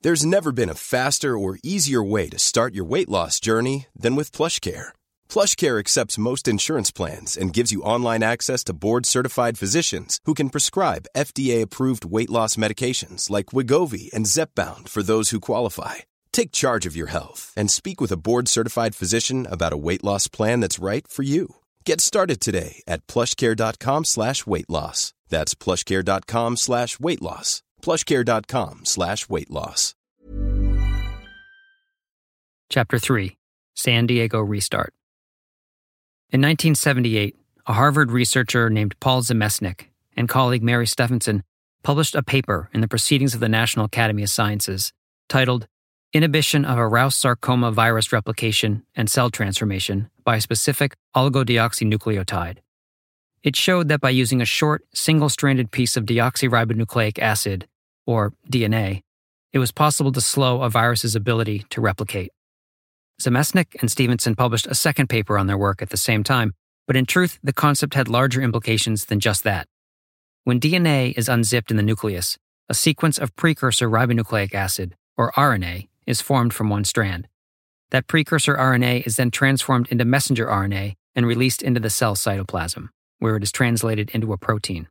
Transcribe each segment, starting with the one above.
There's never been a faster or easier way to start your weight loss journey than with PlushCare. PlushCare accepts most insurance plans and gives you online access to board-certified physicians who can prescribe FDA-approved weight loss medications like Wegovy and Zepbound for those who qualify. Take charge of your health and speak with a board-certified physician about a weight loss plan that's right for you. Get started today at plushcare.com/weight loss. That's plushcare.com/weight loss. plushcare.com/weight loss. Chapter 3. San Diego Restart. In 1978, a Harvard researcher named Paul Zemesnik and colleague Mary Stephenson published a paper in the Proceedings of the National Academy of Sciences titled Inhibition of Aroused Sarcoma Virus Replication and Cell Transformation by a Specific Oligodeoxynucleotide. It showed that by using a short, single-stranded piece of deoxyribonucleic acid, or DNA, it was possible to slow a virus's ability to replicate. Zemesnik and Stephenson published a second paper on their work at the same time, but in truth, the concept had larger implications than just that. When DNA is unzipped in the nucleus, a sequence of precursor ribonucleic acid, or RNA, is formed from one strand. That precursor RNA is then transformed into messenger RNA and released into the cell cytoplasm, where it is translated into a protein.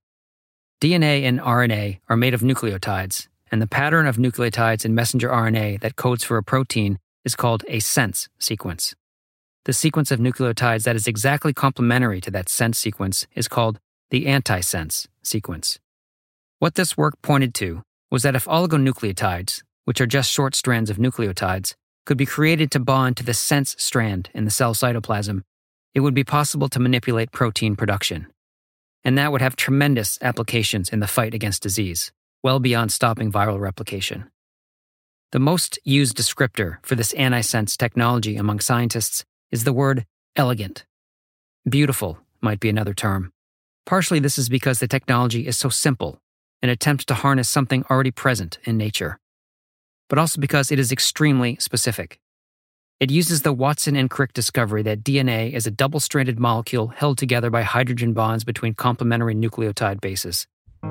DNA and RNA are made of nucleotides, and the pattern of nucleotides in messenger RNA that codes for a protein is called a sense sequence. The sequence of nucleotides that is exactly complementary to that sense sequence is called the antisense sequence. What this work pointed to was that if oligonucleotides, which are just short strands of nucleotides, could be created to bond to the sense strand in the cell cytoplasm, it would be possible to manipulate protein production. And that would have tremendous applications in the fight against disease, well beyond stopping viral replication. The most used descriptor for this antisense technology among scientists is the word elegant. Beautiful might be another term. Partially this is because the technology is so simple, an attempt to harness something already present in nature. But also because it is extremely specific. It uses the Watson and Crick discovery that DNA is a double-stranded molecule held together by hydrogen bonds between complementary nucleotide bases.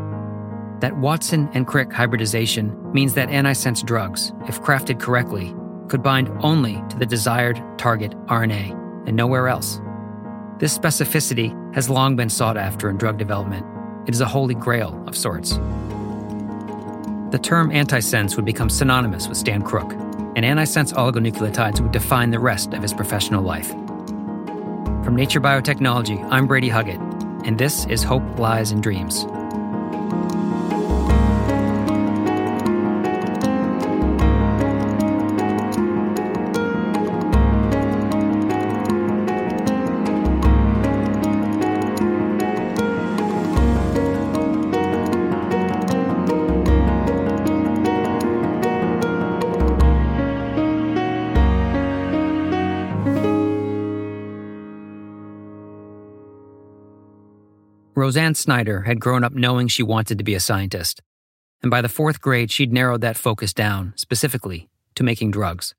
That Watson and Crick hybridization means that antisense drugs, if crafted correctly, could bind only to the desired target RNA and nowhere else. This specificity has long been sought after in drug development. It is a holy grail of sorts. The term antisense would become synonymous with Stan Crook, and antisense oligonucleotides would define the rest of his professional life. From Nature Biotechnology, I'm Brady Huggett, and this is Hope Lies in Dreams. Roseanne Snyder had grown up knowing she wanted to be a scientist, and by the 4th grade she'd narrowed that focus down, specifically, to making drugs.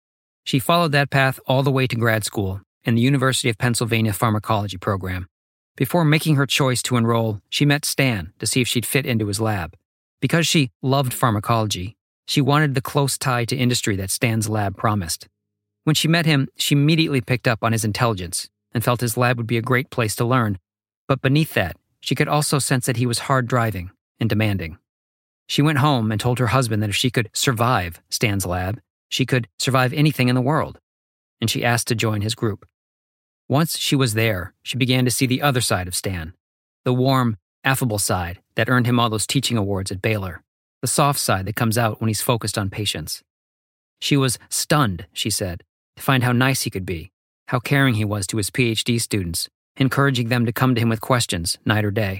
She followed that path all the way to grad school in the University of Pennsylvania Pharmacology program. Before making her choice to enroll, she met Stan to see if she'd fit into his lab. Because she loved pharmacology, she wanted the close tie to industry that Stan's lab promised. When she met him, she immediately picked up on his intelligence and felt his lab would be a great place to learn. But beneath that, she could also sense that he was hard-driving and demanding. She went home and told her husband that if she could survive Stan's lab, she could survive anything in the world, and she asked to join his group. Once she was there, she began to see the other side of Stan, the warm, affable side that earned him all those teaching awards at Baylor, the soft side that comes out when he's focused on patients. She was stunned, she said, to find how nice he could be, how caring he was to his PhD students, encouraging them to come to him with questions night or day.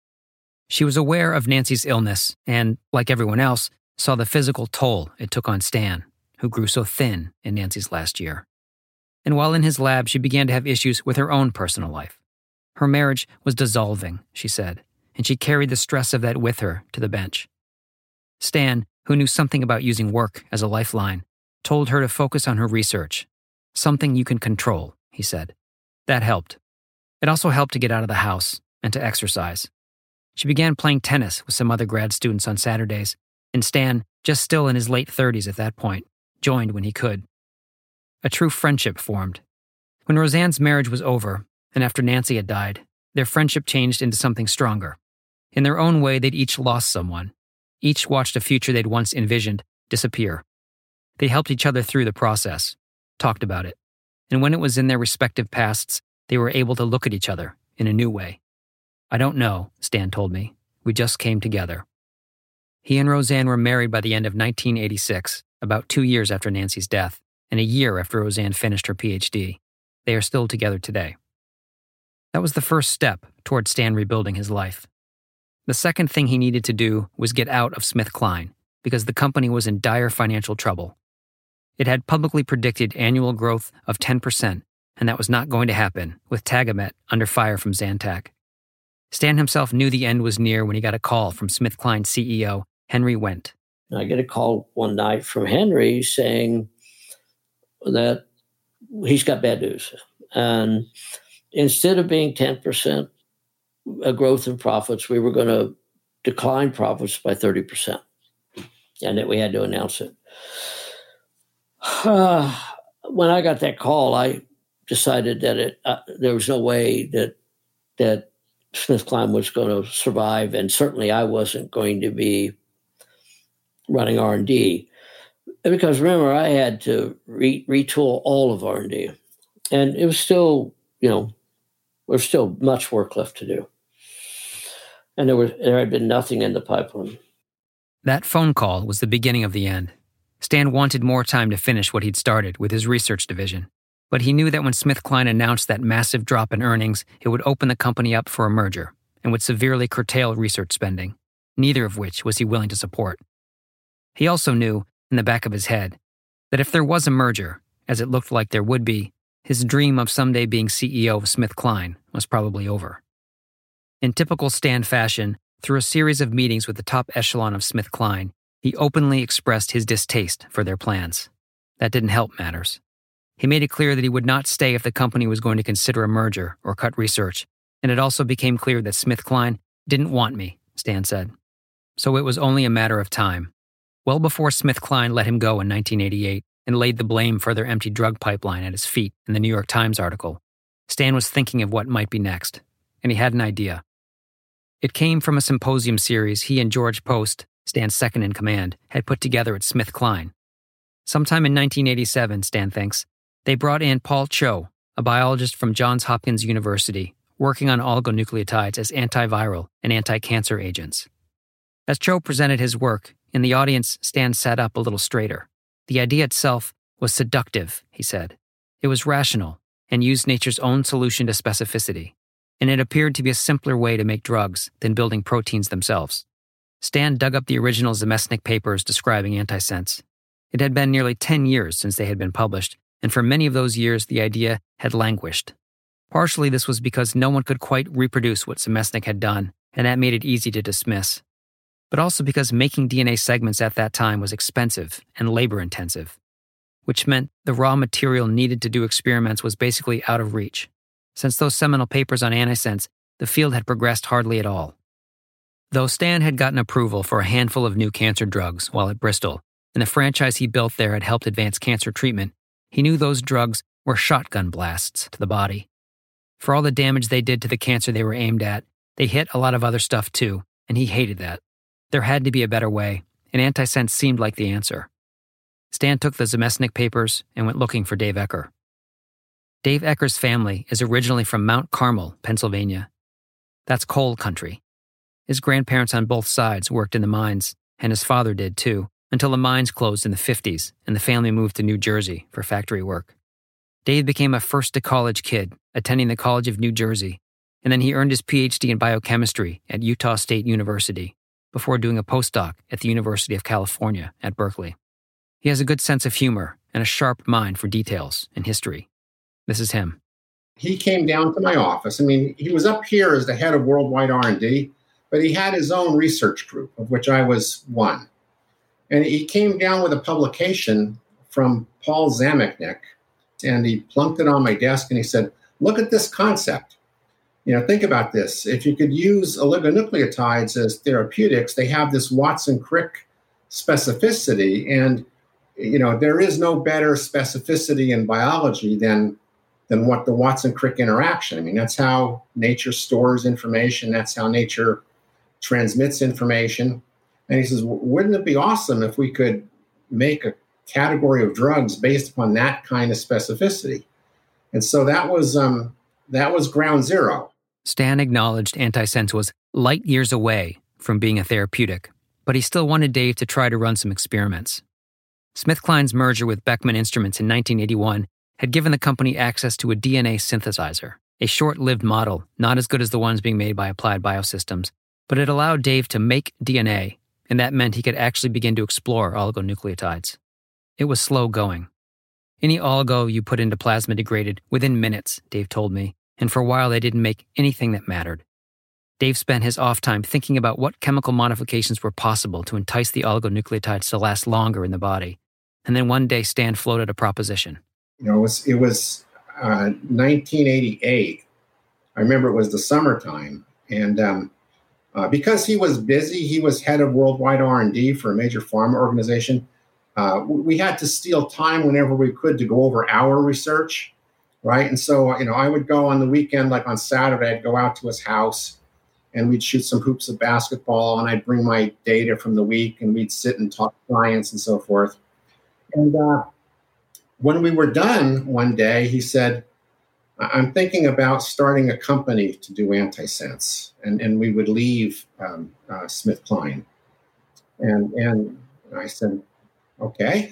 She was aware of Nancy's illness and, like everyone else, saw the physical toll it took on Stan, who grew so thin in Nancy's last year. And while in his lab, she began to have issues with her own personal life. Her marriage was dissolving, she said, and she carried the stress of that with her to the bench. Stan, who knew something about using work as a lifeline, told her to focus on her research. Something you can control, he said. That helped. It also helped to get out of the house and to exercise. She began playing tennis with some other grad students on Saturdays, and Stan, just still in his late 30s at that point, joined when he could. A true friendship formed. When Roseanne's marriage was over, and after Nancy had died, their friendship changed into something stronger. In their own way, they'd each lost someone. Each watched a future they'd once envisioned disappear. They helped each other through the process, talked about it, and when it was in their respective pasts, they were able to look at each other in a new way. "I don't know," Stan told me. "We just came together." He and Roseanne were married by the end of 1986, about 2 years after Nancy's death, and a year after Roseanne finished her PhD. They are still together today. That was the first step toward Stan rebuilding his life. The second thing he needed to do was get out of SmithKline, because the company was in dire financial trouble. It had publicly predicted annual growth of 10%, and that was not going to happen, with Tagamet under fire from Zantac. Stan himself knew the end was near when he got a call from SmithKline CEO Henry Wendt. I get a call one night from Henry saying that he's got bad news. And instead of being 10% growth in profits, we were going to decline profits by 30%. And that we had to announce it. When I got that call, I decided that there was no way that SmithKline was going to survive, and certainly I wasn't going to be running R&D. Because remember, I had to retool all of R&D. And it was still, there's still much work left to do. And there had been nothing in the pipeline. That phone call was the beginning of the end. Stan wanted more time to finish what he'd started with his research division. But he knew that when SmithKline announced that massive drop in earnings, it would open the company up for a merger and would severely curtail research spending, neither of which was he willing to support. He also knew, in the back of his head, that if there was a merger, as it looked like there would be, his dream of someday being CEO of SmithKline was probably over. In typical Stan fashion, through a series of meetings with the top echelon of SmithKline, he openly expressed his distaste for their plans. That didn't help matters. He made it clear that he would not stay if the company was going to consider a merger or cut research, and it also became clear that SmithKline didn't want me, Stan said. So it was only a matter of time. Well before SmithKline let him go in 1988 and laid the blame for their empty drug pipeline at his feet in the New York Times article, Stan was thinking of what might be next, and he had an idea. It came from a symposium series he and George Post, Stan's second in command, had put together at SmithKline. Sometime in 1987, Stan thinks, they brought in Paul Cho, a biologist from Johns Hopkins University, working on oligonucleotides as antiviral and anti-cancer agents. As Cho presented his work, in the audience, Stan sat up a little straighter. The idea itself was seductive, he said. It was rational and used nature's own solution to specificity, and it appeared to be a simpler way to make drugs than building proteins themselves. Stan dug up the original Zemestnik papers describing antisense. It had been nearly 10 years since they had been published, and for many of those years the idea had languished. Partially this was because no one could quite reproduce what Zemestnik had done, and that made it easy to dismiss. But also because making DNA segments at that time was expensive and labor-intensive, which meant the raw material needed to do experiments was basically out of reach. Since those seminal papers on antisense, the field had progressed hardly at all. Though Stan had gotten approval for a handful of new cancer drugs while at Bristol, and the franchise he built there had helped advance cancer treatment, he knew those drugs were shotgun blasts to the body. For all the damage they did to the cancer they were aimed at, they hit a lot of other stuff too, and he hated that. There had to be a better way, and antisense seemed like the answer. Stan took the Zemestnik papers and went looking for Dave Ecker. Dave Ecker's family is originally from Mount Carmel, Pennsylvania. That's coal country. His grandparents on both sides worked in the mines, and his father did too, until the mines closed in the 50s and the family moved to New Jersey for factory work. Dave became a first-to-college kid, attending the College of New Jersey, and then he earned his PhD in biochemistry at Utah State University, before doing a postdoc at the University of California at Berkeley. He has a good sense of humor and a sharp mind for details and history. This is him. He came down to my office. He was up here as the head of worldwide R&D, but he had his own research group, of which I was one. And he came down with a publication from Paul Zemestnik, and he plunked it on my desk and he said, look at this concept. Think about this. If you could use oligonucleotides as therapeutics, they have this Watson-Crick specificity. And, there is no better specificity in biology than what the Watson-Crick interaction. I mean, that's how nature stores information. That's how nature transmits information. And he says, wouldn't it be awesome if we could make a category of drugs based upon that kind of specificity? And so that was ground zero. Stan acknowledged antisense was light years away from being a therapeutic, but he still wanted Dave to try to run some experiments. SmithKline's merger with Beckman Instruments in 1981 had given the company access to a DNA synthesizer, a short-lived model, not as good as the ones being made by Applied Biosystems, but it allowed Dave to make DNA, and that meant he could actually begin to explore oligonucleotides. It was slow going. Any oligo you put into plasma degraded within minutes, Dave told me, and for a while they didn't make anything that mattered. Dave spent his off time thinking about what chemical modifications were possible to entice the oligonucleotides to last longer in the body. And then one day Stan floated a proposition. It was 1988. I remember it was the summertime. And because he was busy, he was head of worldwide R&D for a major pharma organization. We had to steal time whenever we could to go over our research, right? And so, I would go on the weekend, like on Saturday, I'd go out to his house and we'd shoot some hoops of basketball and I'd bring my data from the week and we'd sit and talk science and so forth. And when we were done one day, he said, I'm thinking about starting a company to do antisense. And we would leave SmithKline. And I said, okay.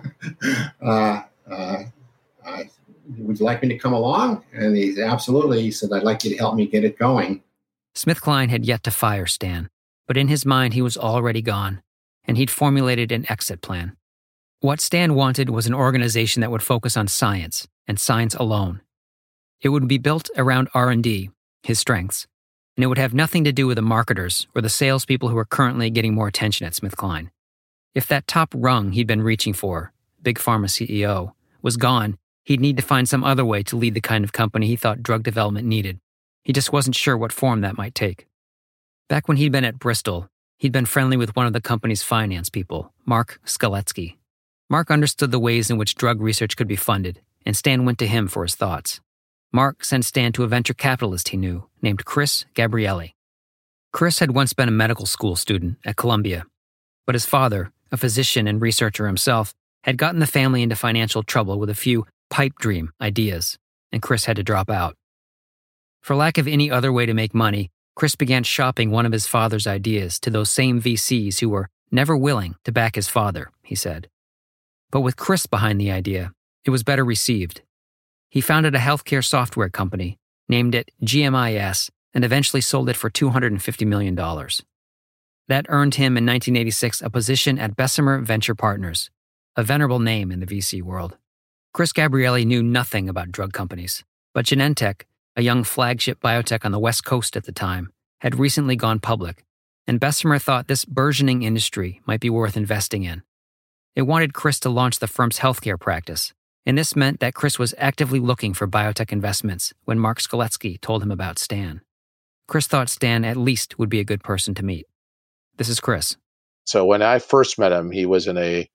Would you like me to come along? And he said, I'd like you to help me get it going. SmithKline had yet to fire Stan, but in his mind he was already gone, and he'd formulated an exit plan. What Stan wanted was an organization that would focus on science, and science alone. It would be built around R&D, his strengths, and it would have nothing to do with the marketers or the salespeople who are currently getting more attention at SmithKline. If that top rung he'd been reaching for, Big Pharma CEO, was gone, he'd need to find some other way to lead the kind of company he thought drug development needed. He just wasn't sure what form that might take. Back when he'd been at Bristol, he'd been friendly with one of the company's finance people, Mark Skaletsky. Mark understood the ways in which drug research could be funded, and Stan went to him for his thoughts. Mark sent Stan to a venture capitalist he knew, named Chris Gabrielli. Chris had once been a medical school student at Columbia, but his father, a physician and researcher himself, had gotten the family into financial trouble with a few pipe dream ideas, and Chris had to drop out. For lack of any other way to make money, Chris began shopping one of his father's ideas to those same VCs who were never willing to back his father, he said. But with Chris behind the idea, it was better received. He founded a healthcare software company, named it GMIS, and eventually sold it for $250 million. That earned him in 1986 a position at Bessemer Venture Partners, a venerable name in the VC world. Chris Gabrielli knew nothing about drug companies, but Genentech, a young flagship biotech on the West Coast at the time, had recently gone public, and Bessemer thought this burgeoning industry might be worth investing in. It wanted Chris to launch the firm's healthcare practice, and this meant that Chris was actively looking for biotech investments when Mark Skaletsky told him about Stan. Chris thought Stan at least would be a good person to meet. This is Chris. So when I first met him, he was in a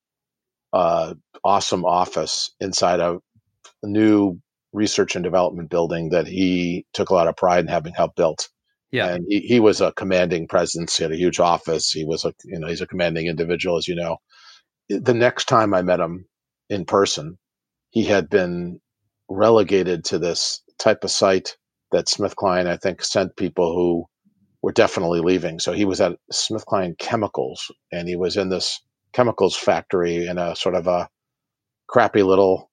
awesome office inside a new research and development building that he took a lot of pride in having helped built. Yeah. And he was a commanding presence. He had a huge office. He was he's a commanding individual, as you know. The next time I met him in person, he had been relegated to this type of site that SmithKline, I think, sent people who were definitely leaving. So he was at SmithKline Chemicals, and he was in this chemicals factory in a sort of a crappy little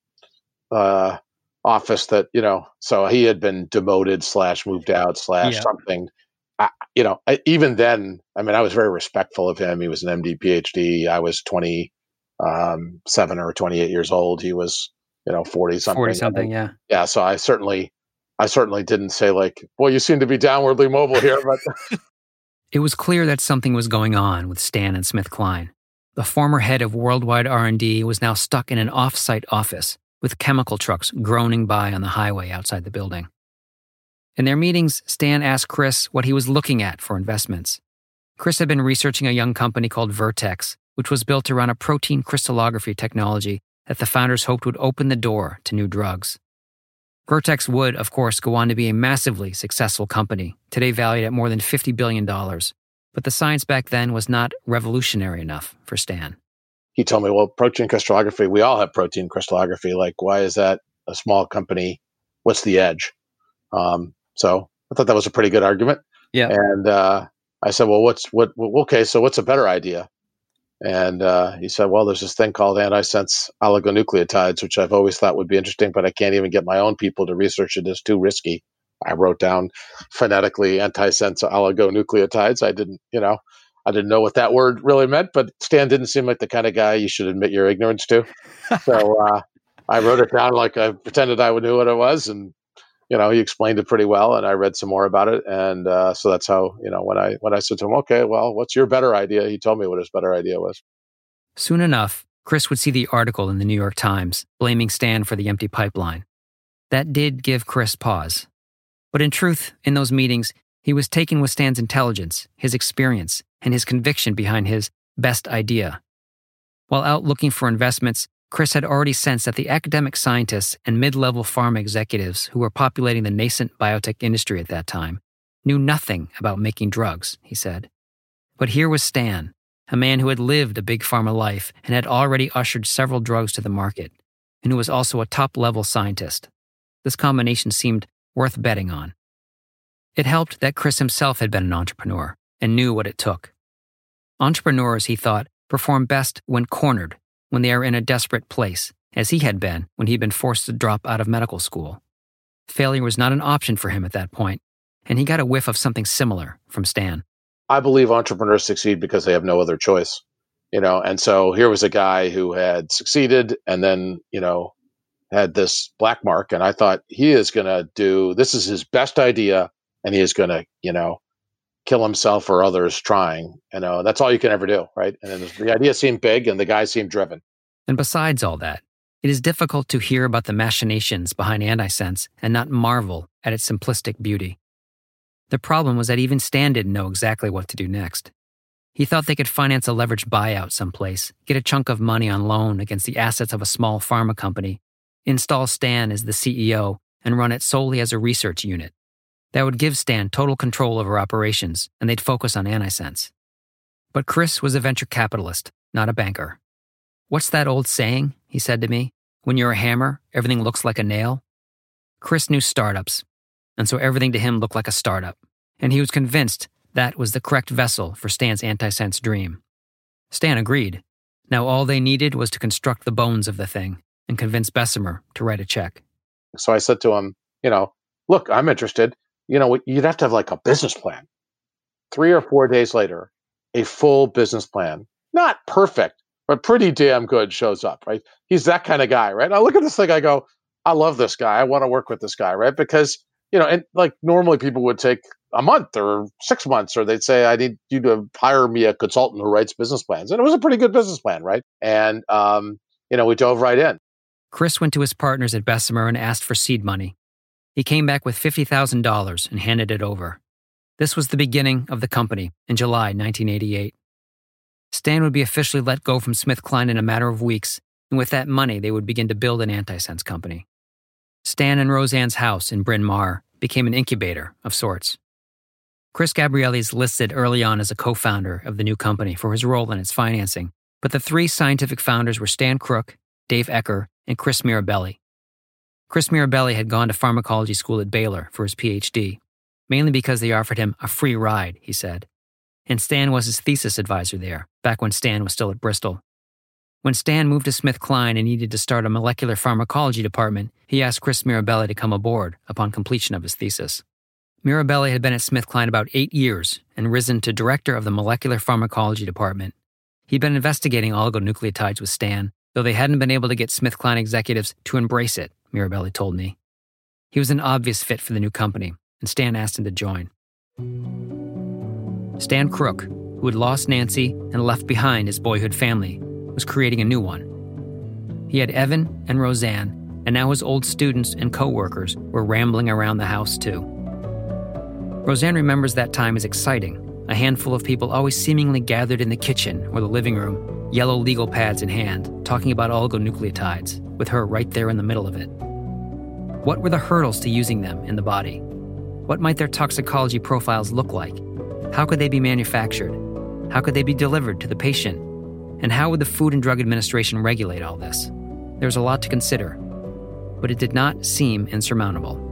office that, so he had been demoted / moved out / something. Even then, I was very respectful of him. He was an MD, PhD. I was 27 or 28 years old. He was, 40 something. 40 something, yeah. Yeah. So I certainly didn't say boy, you seem to be downwardly mobile here. But it was clear that something was going on with Stan and SmithKline. The former head of worldwide R&D was now stuck in an off-site office with chemical trucks groaning by on the highway outside the building. In their meetings, Stan asked Chris what he was looking at for investments. Chris had been researching a young company called Vertex, which was built around a protein crystallography technology that the founders hoped would open the door to new drugs. Vertex would, of course, go on to be a massively successful company, today valued at more than $50 billion. But the science back then was not revolutionary enough for Stan. He told me, well, protein crystallography, we all have protein crystallography. Like, why is that a small company? What's the edge? So I thought that was a pretty good argument. Yeah. And I said, well, okay, so what's a better idea? And he said, well, there's this thing called antisense oligonucleotides, which I've always thought would be interesting, but I can't even get my own people to research it. It's too risky. I wrote down phonetically antisense oligonucleotides. I didn't know what that word really meant, but Stan didn't seem like the kind of guy you should admit your ignorance to. So I wrote it down like I pretended I knew what it was. And, he explained it pretty well, and I read some more about it. And so that's how, when I said to him, okay, well, what's your better idea? He told me what his better idea was. Soon enough, Chris would see the article in the New York Times blaming Stan for the empty pipeline. That did give Chris pause. But in truth, in those meetings, he was taken with Stan's intelligence, his experience, and his conviction behind his best idea. While out looking for investments, Chris had already sensed that the academic scientists and mid-level pharma executives who were populating the nascent biotech industry at that time knew nothing about making drugs, he said. But here was Stan, a man who had lived a big pharma life and had already ushered several drugs to the market, and who was also a top-level scientist. This combination seemed worth betting on. It helped that Chris himself had been an entrepreneur and knew what it took. Entrepreneurs, he thought, perform best when cornered, when they are in a desperate place, as he had been when he'd been forced to drop out of medical school. Failure was not an option for him at that point, and he got a whiff of something similar from Stan. I believe entrepreneurs succeed because they have no other choice, and so here was a guy who had succeeded and then, had this black mark, and I thought he is going to this is his best idea, and he is going to, kill himself or others trying. That's all you can ever do, right? And then the idea seemed big, and the guy seemed driven. And besides all that, it is difficult to hear about the machinations behind antisense and not marvel at its simplistic beauty. The problem was that even Stan didn't know exactly what to do next. He thought they could finance a leveraged buyout someplace, get a chunk of money on loan against the assets of a small pharma company, install Stan as the CEO, and run it solely as a research unit. That would give Stan total control over operations, and they'd focus on antisense. But Chris was a venture capitalist, not a banker. What's that old saying, he said to me, when you're a hammer, everything looks like a nail? Chris knew startups, and so everything to him looked like a startup, and he was convinced that was the correct vessel for Stan's antisense dream. Stan agreed. Now all they needed was to construct the bones of the thing and convince Bessemer to write a check. So I said to him, look, I'm interested. You'd have to have like a business plan. 3 or 4 days later, a full business plan, not perfect, but pretty damn good, shows up, right? He's that kind of guy, right? I look at this thing, I go, I love this guy. I want to work with this guy, right? Because, and like normally people would take a month or 6 months, or they'd say, I need you to hire me a consultant who writes business plans. And it was a pretty good business plan, right? And, we dove right in. Chris went to his partners at Bessemer and asked for seed money. He came back with $50,000 and handed it over. This was the beginning of the company in July 1988. Stan would be officially let go from SmithKline in a matter of weeks, and with that money, they would begin to build an antisense company. Stan and Roseanne's house in Bryn Mawr became an incubator of sorts. Chris Gabrielli is listed early on as a co-founder of the new company for his role in its financing, but the three scientific founders were Stan Crook, Dave Ecker, and Chris Mirabelli. Chris Mirabelli had gone to pharmacology school at Baylor for his PhD, mainly because they offered him a free ride, he said. And Stan was his thesis advisor there, back when Stan was still at Bristol. When Stan moved to SmithKline and needed to start a molecular pharmacology department, he asked Chris Mirabelli to come aboard upon completion of his thesis. Mirabelli had been at SmithKline about 8 years and risen to director of the molecular pharmacology department. He'd been investigating oligonucleotides with Stan, though they hadn't been able to get SmithKline executives to embrace it, Mirabelli told me. He was an obvious fit for the new company, and Stan asked him to join. Stan Crook, who had lost Nancy and left behind his boyhood family, was creating a new one. He had Evan and Roseanne, and now his old students and co-workers were rambling around the house too. Roseanne remembers that time as exciting, a handful of people always seemingly gathered in the kitchen or the living room, yellow legal pads in hand, talking about oligonucleotides, with her right there in the middle of it. What were the hurdles to using them in the body? What might their toxicology profiles look like? How could they be manufactured? How could they be delivered to the patient? And how would the Food and Drug Administration regulate all this? There was a lot to consider, but it did not seem insurmountable.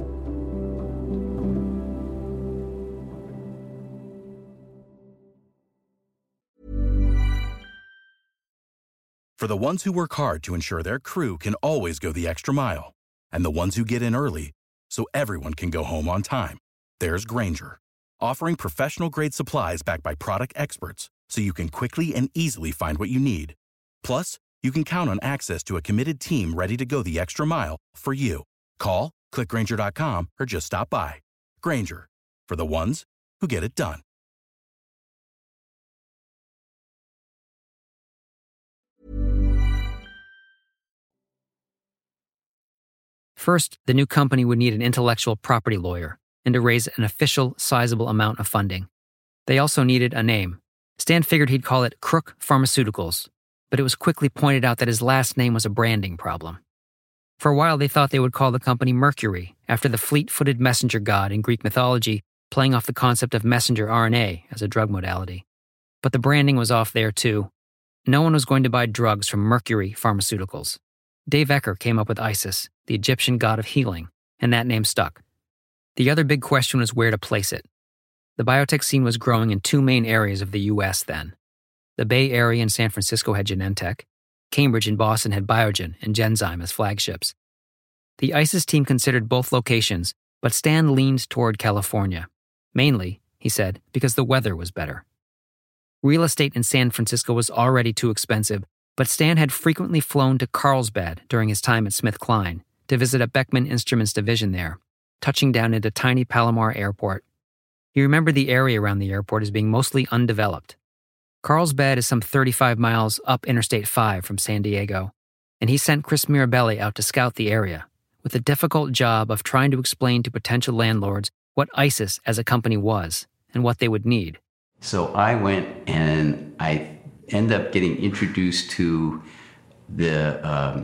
For the ones who work hard to ensure their crew can always go the extra mile, and the ones who get in early so everyone can go home on time, there's Grainger, offering professional-grade supplies backed by product experts so you can quickly and easily find what you need. Plus, you can count on access to a committed team ready to go the extra mile for you. Call, click Grainger.com, or just stop by. Grainger, for the ones who get it done. First, the new company would need an intellectual property lawyer and to raise an official, sizable amount of funding. They also needed a name. Stan figured he'd call it Crook Pharmaceuticals, but it was quickly pointed out that his last name was a branding problem. For a while, they thought they would call the company Mercury, after the fleet-footed messenger god in Greek mythology, playing off the concept of messenger RNA as a drug modality. But the branding was off there, too. No one was going to buy drugs from Mercury Pharmaceuticals. Dave Ecker came up with Isis, the Egyptian god of healing, and that name stuck. The other big question was where to place it. The biotech scene was growing in two main areas of the U.S. then. The Bay Area and San Francisco had Genentech. Cambridge and Boston had Biogen and Genzyme as flagships. The Isis team considered both locations, but Stan leaned toward California. Mainly, he said, because the weather was better. Real estate in San Francisco was already too expensive, but Stan had frequently flown to Carlsbad during his time at SmithKline to visit a Beckman Instruments division there, touching down into tiny Palomar Airport. He remembered the area around the airport as being mostly undeveloped. Carlsbad is some 35 miles up Interstate 5 from San Diego, and he sent Chris Mirabelli out to scout the area, with the difficult job of trying to explain to potential landlords what Isis as a company was and what they would need. So I went and I ended up getting introduced to the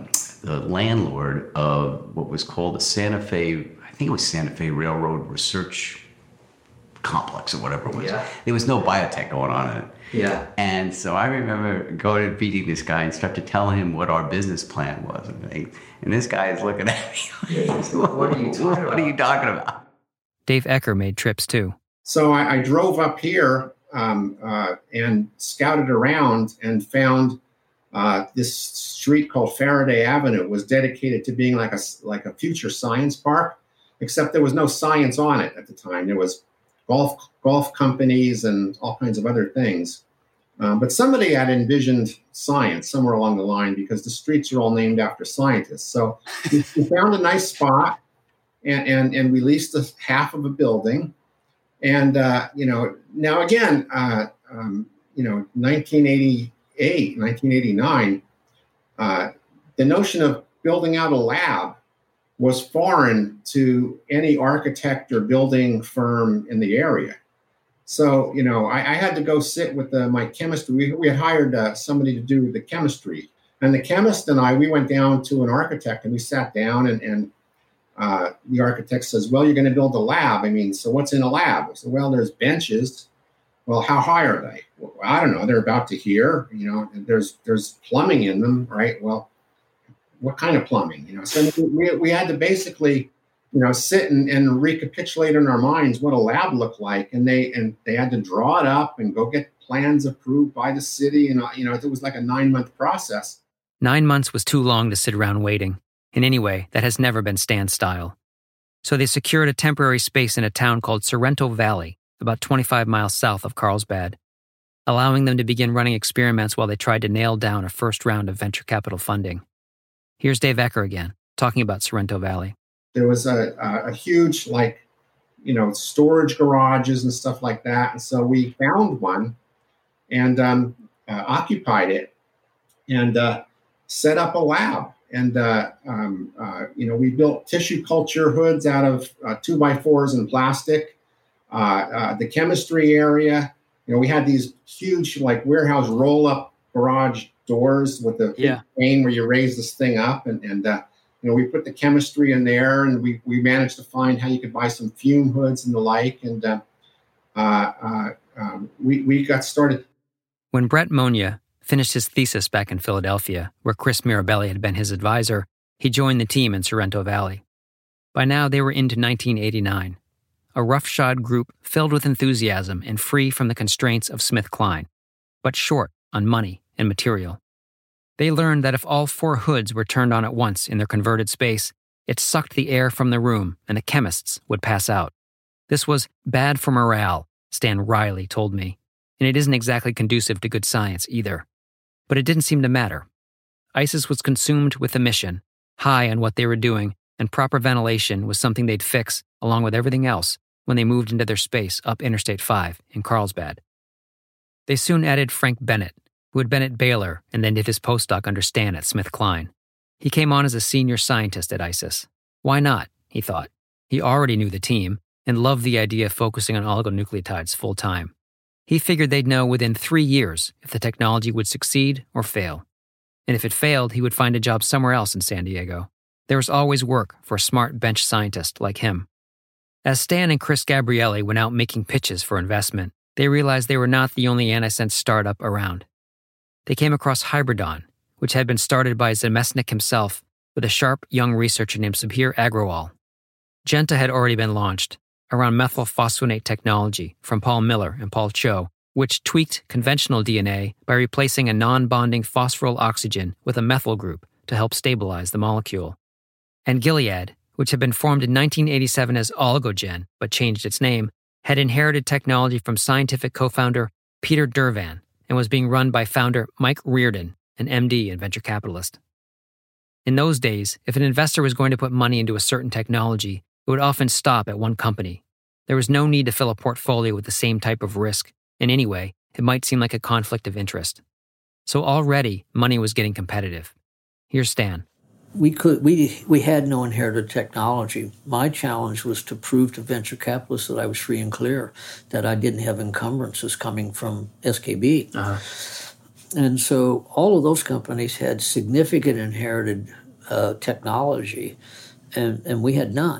landlord of what was called the Santa Fe, I think it was Santa Fe Railroad Research Complex or whatever it was. Yeah. There was no biotech going on in it. Yeah. And so I remember going and meeting this guy and start to tell him what our business plan was. And this guy is looking at me like, what are you talking about? Dave Ecker made trips too. So I drove up here and scouted around and found this street called Faraday Avenue was dedicated to being like a future science park, except there was no science on it at the time. There was golf companies and all kinds of other things. But somebody had envisioned science somewhere along the line because the streets are all named after scientists. So we found a nice spot and we leased half of a building. And, now again, 1988, 1989, the notion of building out a lab was foreign to any architect or building firm in the area. So, I had to go sit with my chemist. We had hired somebody to do the chemistry. And the chemist and we went down to an architect and we sat down and the architect says, well, you're going to build a lab. So what's in a lab? I said, well, there's benches. Well, how high are they? Well, I don't know. They're about to here, and there's plumbing in them, right? Well, what kind of plumbing? So we had to basically, sit and recapitulate in our minds what a lab looked like. And they had to draw it up and go get plans approved by the city. And, it was like a 9-month process. 9 months was too long to sit around waiting. And anyway, that has never been Stan's style. So they secured a temporary space in a town called Sorrento Valley, about 25 miles south of Carlsbad, allowing them to begin running experiments while they tried to nail down a first round of venture capital funding. Here's Dave Ecker again, talking about Sorrento Valley. There was a huge, storage garages and stuff like that. And so we found one and occupied it and set up a lab. And, we built tissue culture hoods out of 2x4s and plastic. The chemistry area, we had these huge like warehouse roll-up garage doors with the crane where you raise this thing up, and we put the chemistry in there, and we managed to find how you could buy some fume hoods and the like, and we got started. When Brett Monia finished his thesis back in Philadelphia, where Chris Mirabelli had been his advisor, he joined the team in Sorrento Valley. By now, they were into 1989, a roughshod group filled with enthusiasm and free from the constraints of SmithKline, but short on money and material. They learned that if all 4 hoods were turned on at once in their converted space, it sucked the air from the room and the chemists would pass out. This was bad for morale, Stan Riley told me, and it isn't exactly conducive to good science either. But it didn't seem to matter. ISIS was consumed with the mission, high on what they were doing, and proper ventilation was something they'd fix, along with everything else, when they moved into their space up Interstate 5 in Carlsbad. They soon added Frank Bennett, who had been at Baylor and then did his postdoc under Stan at SmithKline. He came on as a senior scientist at ISIS. Why not, he thought. He already knew the team and loved the idea of focusing on oligonucleotides full-time. He figured they'd know within 3 years if the technology would succeed or fail. And if it failed, he would find a job somewhere else in San Diego. There was always work for a smart bench scientist like him. As Stan and Chris Gabrielli went out making pitches for investment, they realized they were not the only antisense startup around. They came across Hybridon, which had been started by Zemesnik himself with a sharp young researcher named Subir Agrawal. Genta had already been launched around methylphosphonate technology from Paul Miller and Paul Cho, which tweaked conventional DNA by replacing a non-bonding phosphoryl oxygen with a methyl group to help stabilize the molecule. And Gilead, which had been formed in 1987 as Oligogen but changed its name, had inherited technology from scientific co-founder Peter Durvan and was being run by founder Mike Reardon, an MD and venture capitalist. In those days, if an investor was going to put money into a certain technology, it would often stop at one company. There was no need to fill a portfolio with the same type of risk, and anyway, it might seem like a conflict of interest. So already, money was getting competitive. Here's Stan. We had no inherited technology. My challenge was to prove to venture capitalists that I was free and clear, that I didn't have encumbrances coming from SKB. And so all of those companies had significant inherited technology, and we had none.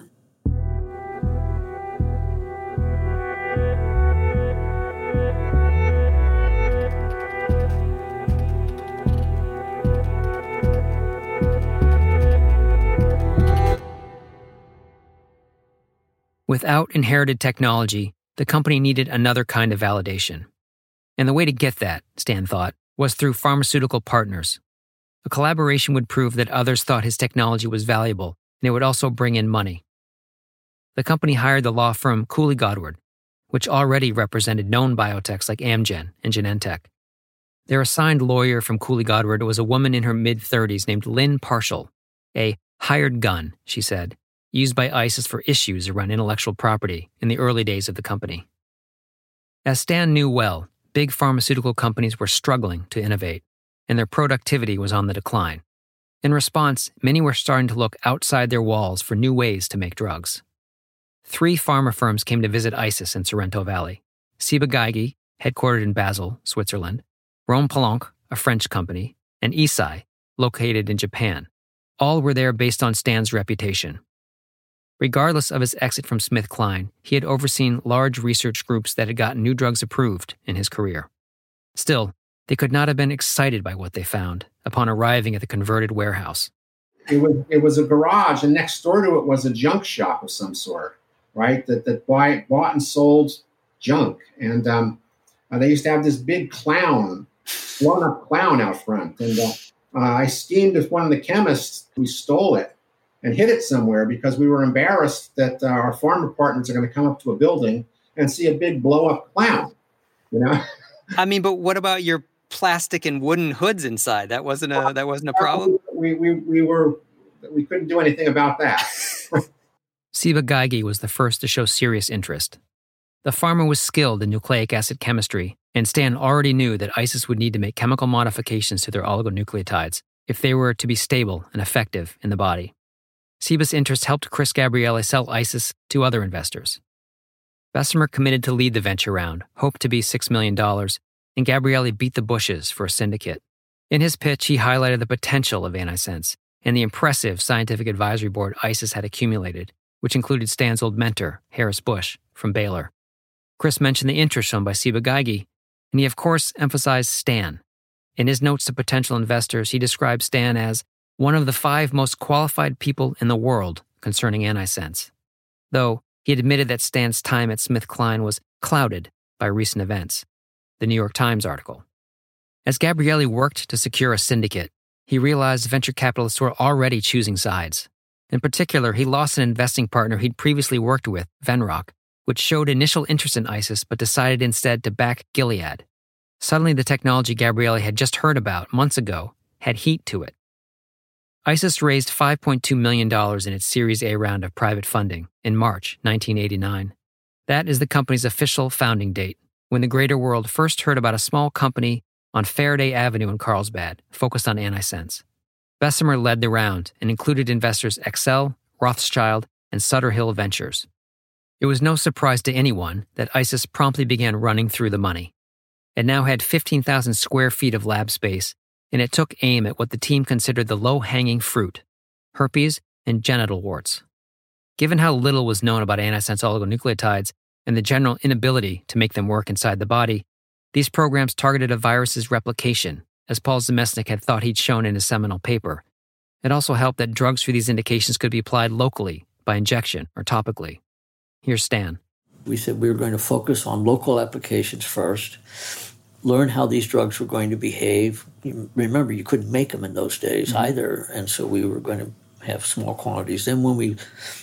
Without inherited technology, the company needed another kind of validation. And the way to get that, Stan thought, was through pharmaceutical partners. A collaboration would prove that others thought his technology was valuable, and it would also bring in money. The company hired the law firm Cooley Godward, which already represented known biotechs like Amgen and Genentech. Their assigned lawyer from Cooley Godward was a woman in her mid-30s named Lynn Parshall, a hired gun, she said, used by ISIS for issues around intellectual property in the early days of the company. As Stan knew well, big pharmaceutical companies were struggling to innovate, and their productivity was on the decline. In response, many were starting to look outside their walls for new ways to make drugs. 3 pharma firms came to visit ISIS in Sorrento Valley: Ciba-Geigy, headquartered in Basel, Switzerland; Rhône-Poulenc, a French company; and Eisai, located in Japan. All were there based on Stan's reputation. Regardless of his exit from SmithKline, he had overseen large research groups that had gotten new drugs approved in his career. Still, they could not have been excited by what they found upon arriving at the converted warehouse. It was a garage, and next door to it was a junk shop of some sort, right? That bought and sold junk. And they used to have this big blown-up clown out front. And I schemed with one of the chemists. We stole it and hid it somewhere because we were embarrassed that our pharma partners are going to come up to a building and see a big blow-up clown, I mean, but what about your plastic and wooden hoods inside? That wasn't a problem? We couldn't do anything about that. Ciba-Geigy was the first to show serious interest. The pharma was skilled in nucleic acid chemistry, and Stan already knew that ISIS would need to make chemical modifications to their oligonucleotides if they were to be stable and effective in the body. Ciba's interest helped Chris Gabrielli sell ISIS to other investors. Bessemer committed to lead the venture round, hoped to be $6 million, and Gabrielli beat the bushes for a syndicate. In his pitch, he highlighted the potential of antisense and the impressive scientific advisory board ISIS had accumulated, which included Stan's old mentor, Harris Bush, from Baylor. Chris mentioned the interest shown by Ciba Geigy, and he of course emphasized Stan. In his notes to potential investors, he described Stan as one of the 5 most qualified people in the world concerning antisense, though he admitted that Stan's time at SmithKline was clouded by recent events. The New York Times article. As Gabrielli worked to secure a syndicate, he realized venture capitalists were already choosing sides. In particular, he lost an investing partner he'd previously worked with, Venrock, which showed initial interest in ISIS but decided instead to back Gilead. Suddenly, the technology Gabrielli had just heard about months ago had heat to it. ISIS raised $5.2 million in its Series A round of private funding in March 1989. That is the company's official founding date, when the greater world first heard about a small company on Faraday Avenue in Carlsbad focused on antisense. Bessemer led the round and included investors Excel, Rothschild, and Sutter Hill Ventures. It was no surprise to anyone that ISIS promptly began running through the money. It now had 15,000 square feet of lab space, and it took aim at what the team considered the low-hanging fruit, herpes and genital warts. Given how little was known about antisense oligonucleotides and the general inability to make them work inside the body, these programs targeted a virus's replication, as Paul Zemesnik had thought he'd shown in his seminal paper. It also helped that drugs for these indications could be applied locally, by injection or topically. Here's Stan. We said we were going to focus on local applications first, learn how these drugs were going to behave. Remember, you couldn't make them in those days either, and so we were going to have small quantities. Then when we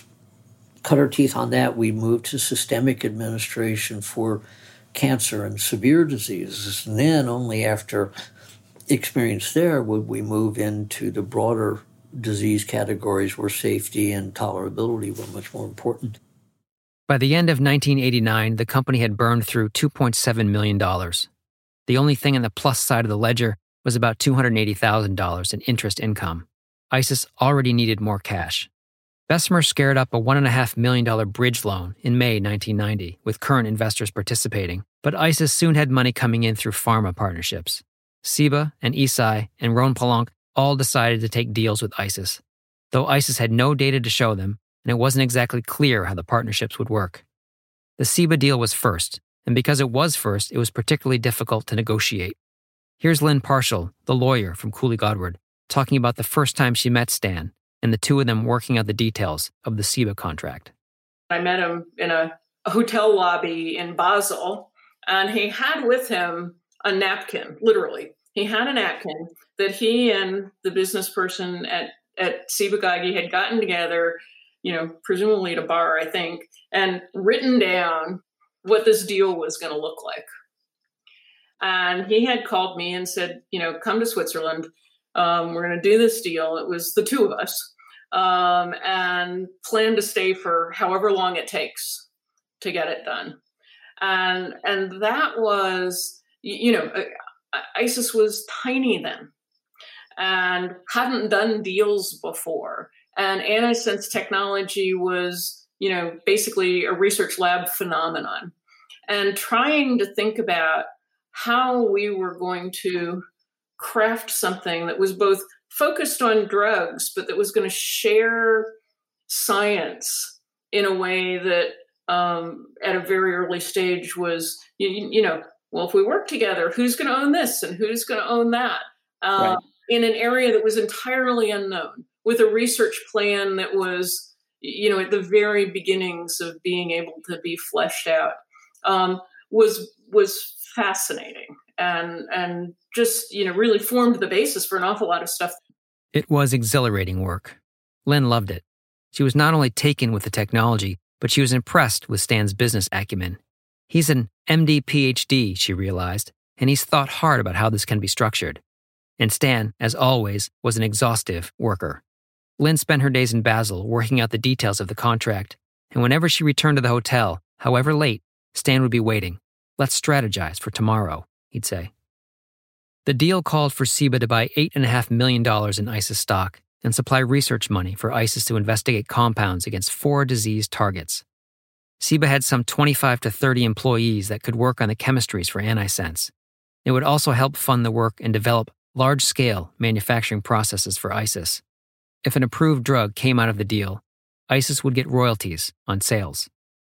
cut our teeth on that, we moved to systemic administration for cancer and severe diseases. And then only after experience there would we move into the broader disease categories where safety and tolerability were much more important. By the end of 1989, the company had burned through $2.7 million. The only thing on the plus side of the ledger was about $280,000 in interest income. ISIS already needed more cash. Bessemer scared up a $1.5 million bridge loan in May 1990, with current investors participating, but ISIS soon had money coming in through pharma partnerships. Ciba and Eisai and Ron Palonc all decided to take deals with ISIS, though ISIS had no data to show them, and it wasn't exactly clear how the partnerships would work. The Ciba deal was first, and because it was first, it was particularly difficult to negotiate. Here's Lynn Parshall, the lawyer from Cooley Godward, talking about the first time she met Stan, and the two of them working out the details of the Ciba contract. I met him in a hotel lobby in Basel, and he had with him a napkin, literally. He had a napkin that he and the business person at Ciba Geigy had gotten together, presumably at a bar, I think, and written down what this deal was going to look like. And he had called me and said, come to Switzerland. We're going to do this deal. It was the two of us. And plan to stay for however long it takes to get it done. And that was, ISIS was tiny then and hadn't done deals before. And antisense technology was, basically a research lab phenomenon. And trying to think about how we were going to craft something that was both focused on drugs, but that was going to share science in a way that at a very early stage was, well, if we work together, who's going to own this and who's going to own that? Right. In an area that was entirely unknown, with a research plan that was, at the very beginnings of being able to be fleshed out, was fascinating and just, really formed the basis for an awful lot of stuff. It was exhilarating work. Lynn loved it. She was not only taken with the technology, but she was impressed with Stan's business acumen. He's an MD PhD, she realized, and he's thought hard about how this can be structured. And Stan, as always, was an exhaustive worker. Lynn spent her days in Basel working out the details of the contract, and whenever she returned to the hotel, however late, Stan would be waiting. Let's strategize for tomorrow, he'd say. The deal called for Ciba to buy $8.5 million in ISIS stock and supply research money for ISIS to investigate compounds against 4 disease targets. Ciba had some 25 to 30 employees that could work on the chemistries for antisense. It would also help fund the work and develop large-scale manufacturing processes for ISIS. If an approved drug came out of the deal, ISIS would get royalties on sales.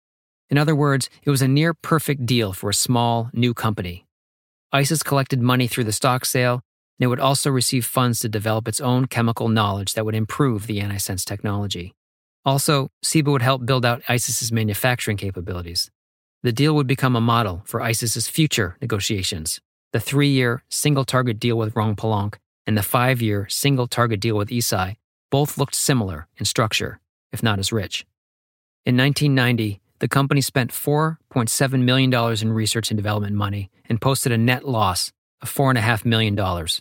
In other words, it was a near-perfect deal for a small, new company. ISIS collected money through the stock sale, and it would also receive funds to develop its own chemical knowledge that would improve the antisense technology. Also, Ciba would help build out ISIS's manufacturing capabilities. The deal would become a model for ISIS's future negotiations. The 3-year single-target deal with Rongpolonc and the 5-year single-target deal with Eisai both looked similar in structure, if not as rich. In 1990, the company spent $4.7 million in research and development money and posted a net loss of $4.5 million.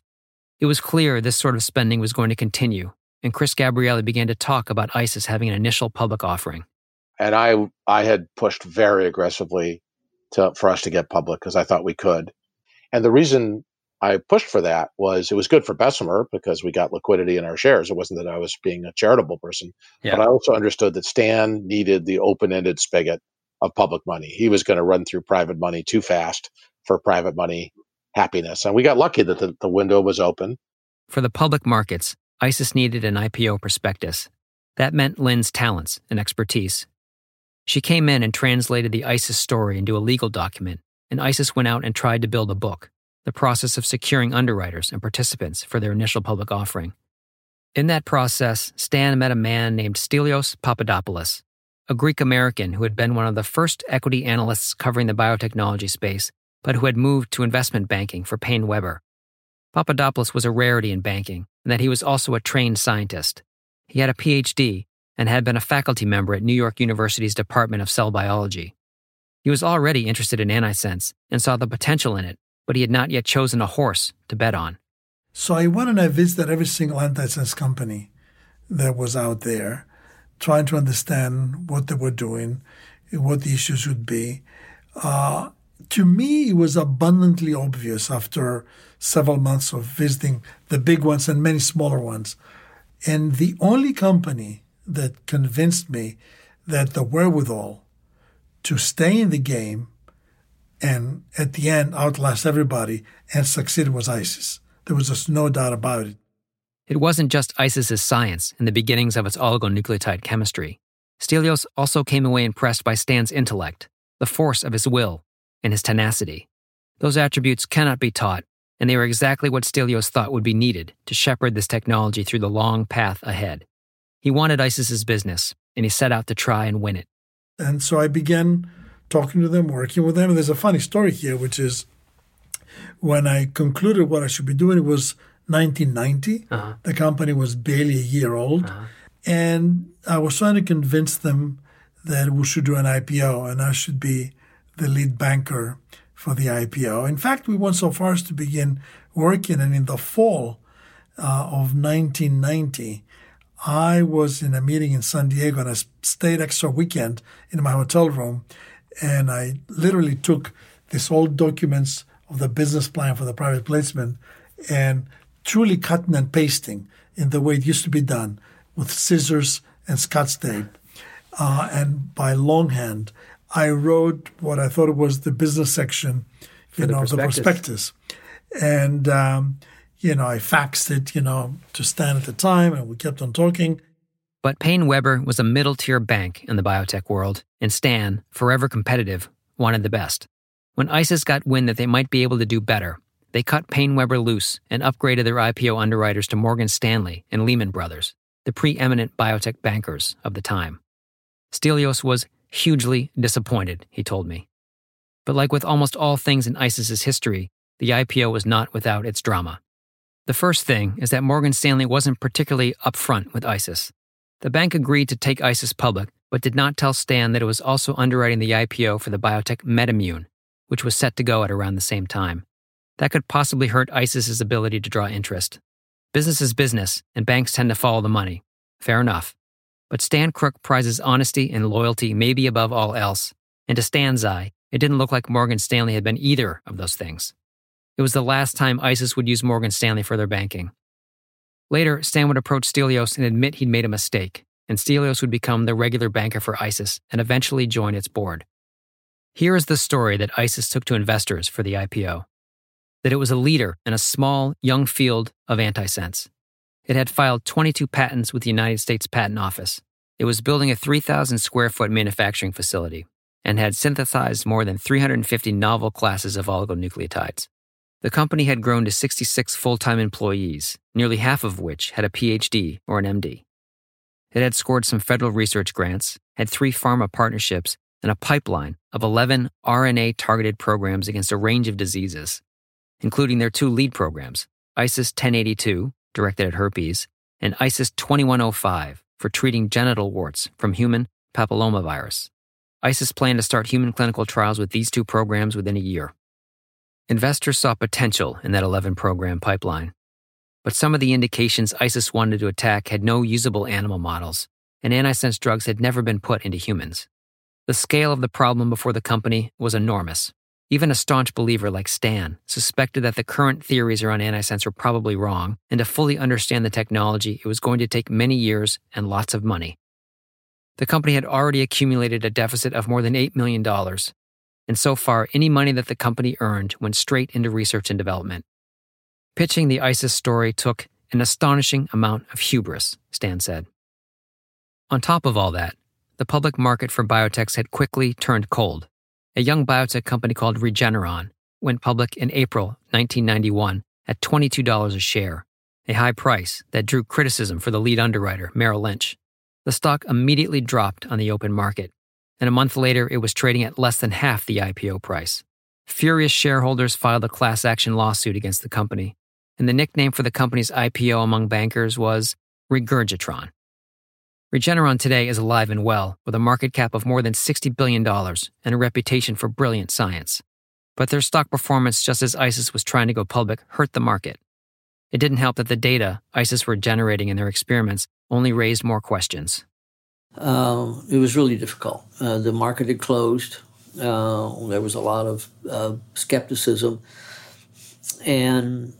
It was clear this sort of spending was going to continue, and Chris Gabrielli began to talk about ISIS having an initial public offering. And I had pushed very aggressively for us to get public because I thought we could. And the reason I pushed for that was it was good for Bessemer because we got liquidity in our shares. It wasn't that I was being a charitable person. Yeah. But I also understood that Stan needed the open-ended spigot of public money. He was going to run through private money too fast for private money happiness. And we got lucky that the window was open. For the public markets, ISIS needed an IPO prospectus. That meant Lynn's talents and expertise. She came in and translated the ISIS story into a legal document, and ISIS went out and tried to build a book, the process of securing underwriters and participants for their initial public offering. In that process, Stan met a man named Stelios Papadopoulos, a Greek-American who had been one of the first equity analysts covering the biotechnology space, but who had moved to investment banking for Payne Weber. Papadopoulos was a rarity in banking, and that he was also a trained scientist. He had a PhD and had been a faculty member at New York University's Department of Cell Biology. He was already interested in antisense and saw the potential in it, but he had not yet chosen a horse to bet on. So I went and I visited every single antisense company that was out there, trying to understand what they were doing, what the issues would be. To me, it was abundantly obvious after several months of visiting the big ones and many smaller ones. And the only company that convinced me that the wherewithal to stay in the game and at the end outlast everybody and succeed was ISIS. There was just no doubt about it. It wasn't just ISIS's science and the beginnings of its oligonucleotide chemistry. Stelios also came away impressed by Stan's intellect, the force of his will, and his tenacity. Those attributes cannot be taught, and they were exactly what Stelios thought would be needed to shepherd this technology through the long path ahead. He wanted ISIS's business, and he set out to try and win it. And so I began talking to them, working with them. And there's a funny story here, which is when I concluded what I should be doing, it was 1990. The company was barely a year old. And I was trying to convince them that we should do an IPO and I should be the lead banker for the IPO. In fact, we went so far as to begin working. And in the fall of 1990, I was in a meeting in San Diego and I stayed extra weekend in my hotel room. And I literally took these old documents of the business plan for the private placement and truly cutting and pasting in the way it used to be done with scissors and Scotch tape. And by longhand, I wrote what I thought was the business section, the prospectus. And, I faxed it, to Stan at the time, and we kept on talking. But Payne Weber was a middle-tier bank in the biotech world, and Stan, forever competitive, wanted the best. When ISIS got wind that they might be able to do better, they cut Payne Weber loose and upgraded their IPO underwriters to Morgan Stanley and Lehman Brothers, the preeminent biotech bankers of the time. Stelios was hugely disappointed, he told me. But like with almost all things in ISIS's history, the IPO was not without its drama. The first thing is that Morgan Stanley wasn't particularly upfront with ISIS. The bank agreed to take ISIS public, but did not tell Stan that it was also underwriting the IPO for the biotech MedImmune, which was set to go at around the same time. That could possibly hurt ISIS's ability to draw interest. Business is business, and banks tend to follow the money. Fair enough. But Stan Crook prizes honesty and loyalty maybe above all else, and to Stan's eye, it didn't look like Morgan Stanley had been either of those things. It was the last time ISIS would use Morgan Stanley for their banking. Later, Stan would approach Stelios and admit he'd made a mistake, and Stelios would become the regular banker for ISIS and eventually join its board. Here is the story that ISIS took to investors for the IPO. That it was a leader in a small, young field of antisense. It had filed 22 patents with the United States Patent Office. It was building a 3,000 square foot manufacturing facility and had synthesized more than 350 novel classes of oligonucleotides. The company had grown to 66 full-time employees, nearly half of which had a PhD or an MD. It had scored some federal research grants, had 3 pharma partnerships, and a pipeline of 11 RNA-targeted programs against a range of diseases, including their 2 lead programs, ISIS 1082, directed at herpes, and ISIS 2105 for treating genital warts from human papillomavirus. ISIS planned to start human clinical trials with these 2 programs within a year. Investors saw potential in that 11-program pipeline. But some of the indications ISIS wanted to attack had no usable animal models, and antisense drugs had never been put into humans. The scale of the problem before the company was enormous. Even a staunch believer like Stan suspected that the current theories around antisense were probably wrong, and to fully understand the technology, it was going to take many years and lots of money. The company had already accumulated a deficit of more than $8 million, and so far, any money that the company earned went straight into research and development. Pitching the ISIS story took an astonishing amount of hubris, Stan said. On top of all that, the public market for biotechs had quickly turned cold. A young biotech company called Regeneron went public in April 1991 at $22 a share, a high price that drew criticism for the lead underwriter, Merrill Lynch. The stock immediately dropped on the open market, and a month later it was trading at less than half the IPO price. Furious shareholders filed a class action lawsuit against the company, and the nickname for the company's IPO among bankers was Regurgitron. Regeneron today is alive and well, with a market cap of more than $60 billion and a reputation for brilliant science. But their stock performance, just as ISIS was trying to go public, hurt the market. It didn't help that the data ISIS were generating in their experiments only raised more questions. It was really difficult. The market had closed. There was a lot of skepticism. And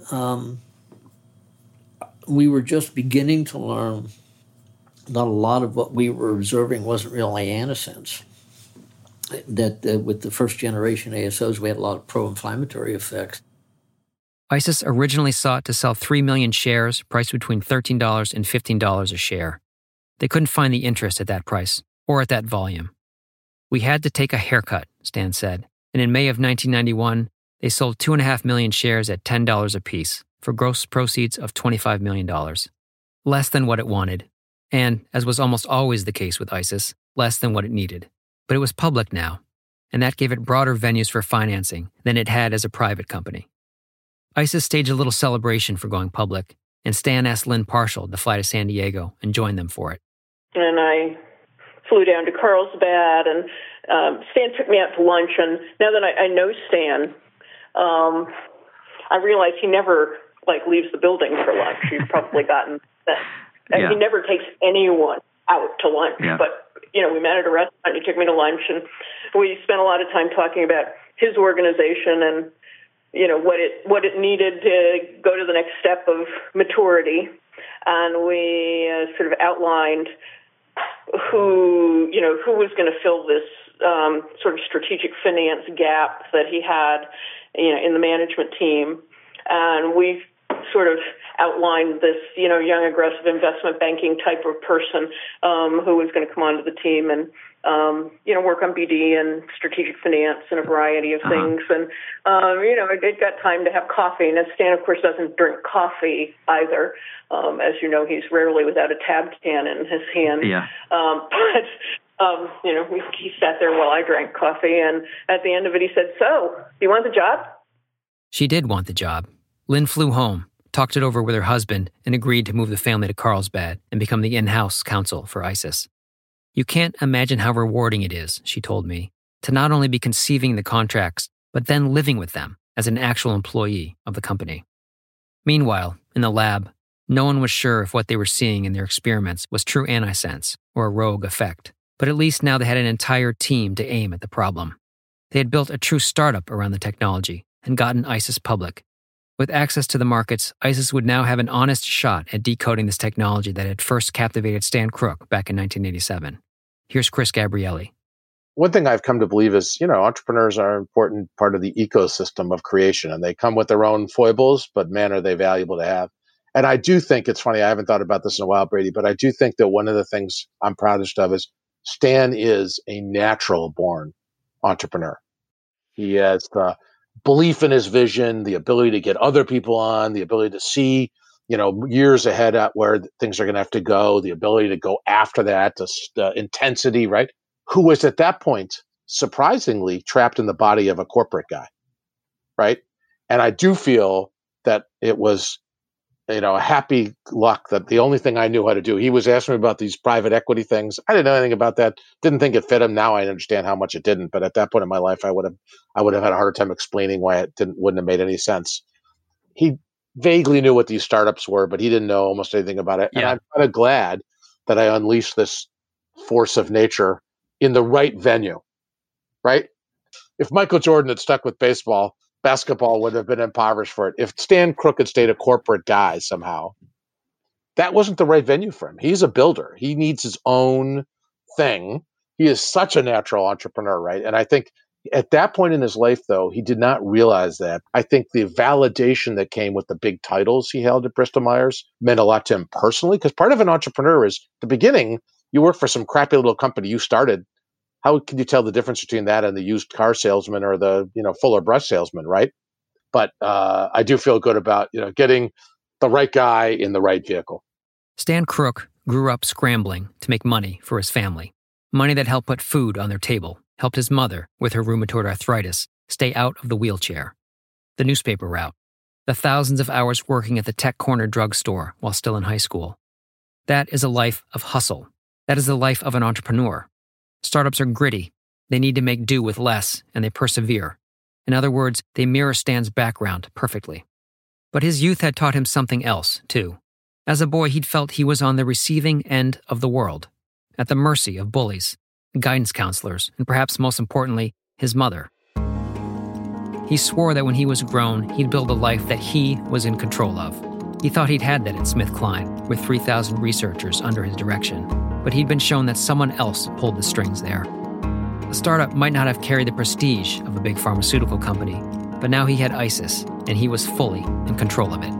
we were just beginning to learn that a lot of what we were observing wasn't really antisense. That with the first generation ASOs, we had a lot of pro-inflammatory effects. ISIS originally sought to sell 3 million shares, priced between $13 and $15 a share. They couldn't find the interest at that price, or at that volume. We had to take a haircut, Stan said, and in May of 1991, they sold 2.5 million shares at $10 apiece, for gross proceeds of $25 million. Less than what it wanted, and, as was almost always the case with ISIS, less than what it needed. But it was public now, and that gave it broader venues for financing than it had as a private company. ISIS staged a little celebration for going public, and Stan asked Lynn Parshall to fly to San Diego and join them for it. And I flew down to Carlsbad, and Stan took me out to lunch, and now that I know Stan, I realize he never leaves the building for lunch. You've probably gotten that. Yeah. He never takes anyone out to lunch. Yeah. But, we met at a restaurant. He took me to lunch, and we spent a lot of time talking about his organization and, what it needed to go to the next step of maturity. And we sort of outlined who was going to fill this sort of strategic finance gap that he had, in the management team. And we sort of outlined this, young, aggressive investment banking type of person who was going to come onto the team and, work on BD and strategic finance and a variety of things. And, it got time to have coffee. And Stan, of course, doesn't drink coffee either. As you know, he's rarely without a tab can in his hand. Yeah. He sat there while I drank coffee. And at the end of it, he said, "So, do you want the job?" She did want the job. Lynn flew home, talked it over with her husband, and agreed to move the family to Carlsbad and become the in-house counsel for ISIS. "You can't imagine how rewarding it is," she told me, "to not only be conceiving the contracts, but then living with them as an actual employee of the company." Meanwhile, in the lab, no one was sure if what they were seeing in their experiments was true antisense or a rogue effect. But at least now they had an entire team to aim at the problem. They had built a true startup around the technology and gotten ISIS public. With access to the markets, ISIS would now have an honest shot at decoding this technology that had first captivated Stan Crook back in 1987. Here's Chris Gabrielli. One thing I've come to believe is, entrepreneurs are an important part of the ecosystem of creation, and they come with their own foibles, but man, are they valuable to have. And I do think it's funny, I haven't thought about this in a while, Brady, but I do think that one of the things I'm proudest of is Stan is a natural-born entrepreneur. He has the belief in his vision, the ability to get other people on, the ability to see, years ahead at where things are going to have to go, the ability to go after that, the intensity, right? Who was at that point, surprisingly, trapped in the body of a corporate guy, right? And I do feel that it was, a happy luck that the only thing I knew how to do, he was asking me about these private equity things. I didn't know anything about that. Didn't think it fit him. Now I understand how much it didn't. But at that point in my life, I would have had a hard time explaining why it wouldn't have made any sense. He vaguely knew what these startups were, but he didn't know almost anything about it. Yeah. And I'm kind of glad that I unleashed this force of nature in the right venue, right? If Michael Jordan had stuck with basketball would have been impoverished for it. If Stan Crook had stayed a corporate guy somehow, that wasn't the right venue for him. He's a builder. He needs his own thing. He is such a natural entrepreneur, right? And I think at that point in his life, though, he did not realize that. I think the validation that came with the big titles he held at Bristol-Myers meant a lot to him personally, because part of an entrepreneur is the beginning, you work for some crappy little company you started. How can you tell the difference between that and the used car salesman or the, Fuller Brush salesman, right? But I do feel good about, getting the right guy in the right vehicle. Stan Crook grew up scrambling to make money for his family. Money that helped put food on their table, helped his mother, with her rheumatoid arthritis, stay out of the wheelchair. The newspaper route. The thousands of hours working at the Tech Corner drugstore while still in high school. That is a life of hustle. That is the life of an entrepreneur. Startups are gritty. They need to make do with less, and they persevere. In other words, they mirror Stan's background perfectly. But his youth had taught him something else, too. As a boy, he'd felt he was on the receiving end of the world, at the mercy of bullies, guidance counselors, and perhaps most importantly, his mother. He swore that when he was grown, he'd build a life that he was in control of. He thought he'd had that at SmithKline, with 3,000 researchers under his direction. But he'd been shown that someone else pulled the strings there. The startup might not have carried the prestige of a big pharmaceutical company, but now he had ISIS, and he was fully in control of it.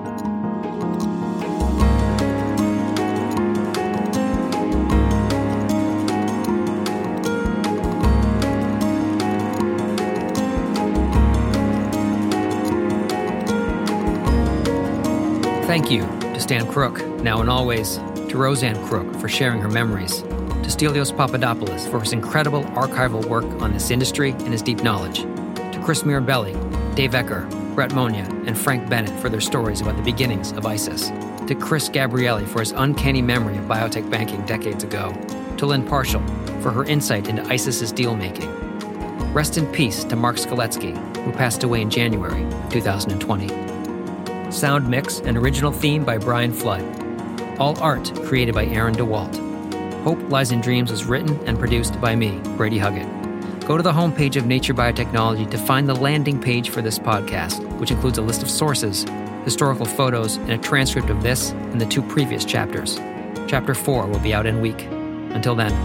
Thank you to Stan Crook, now and always, to Roseanne Crook for sharing her memories, to Stelios Papadopoulos for his incredible archival work on this industry and his deep knowledge, to Chris Mirabelli, Dave Ecker, Brett Monia, and Frank Bennett for their stories about the beginnings of ISIS, to Chris Gabrielli for his uncanny memory of biotech banking decades ago, to Lynn Parshall for her insight into ISIS's deal-making. Rest in peace to Mark Skoletsky, who passed away in January 2020. Sound mix and original theme by Brian Flood. All art created by Aaron DeWalt. Hope Lies in Dreams was written and produced by me, Brady Huggett. Go to the homepage of Nature Biotechnology to find the landing page for this podcast, which includes a list of sources, historical photos, and a transcript of this and the 2 previous chapters. Chapter 4 will be out in a week. Until then.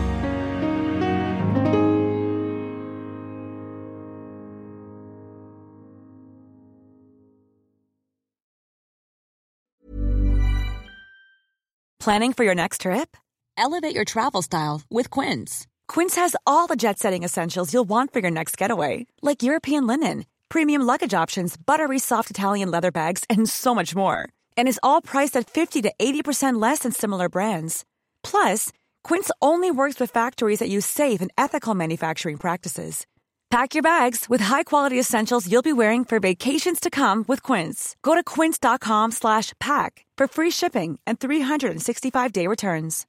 Planning for your next trip? Elevate your travel style with Quince. Quince has all the jet-setting essentials you'll want for your next getaway, like European linen, premium luggage options, buttery soft Italian leather bags, and so much more. And is all priced at 50 to 80% less than similar brands. Plus, Quince only works with factories that use safe and ethical manufacturing practices. Pack your bags with high-quality essentials you'll be wearing for vacations to come with Quince. Go to quince.com/pack for free shipping and 365-day returns.